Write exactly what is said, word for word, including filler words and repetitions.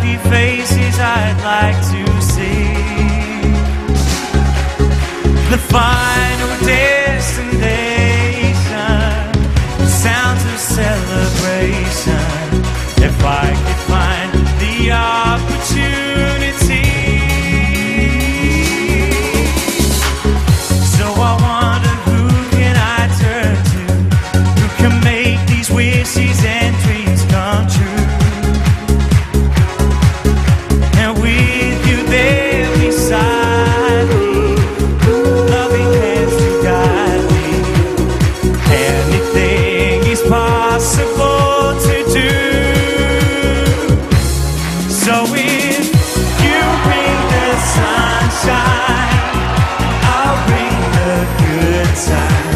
happy faces I'd like to see. The final destination, sounds of celebration. If I could find the opportunity. So I wonder, who can I turn to? Who can make these wishes and dreams come true? And with you there beside me, loving hands to guide me, anything is possible to do. So if you bring the sunshine, I'll bring the good times.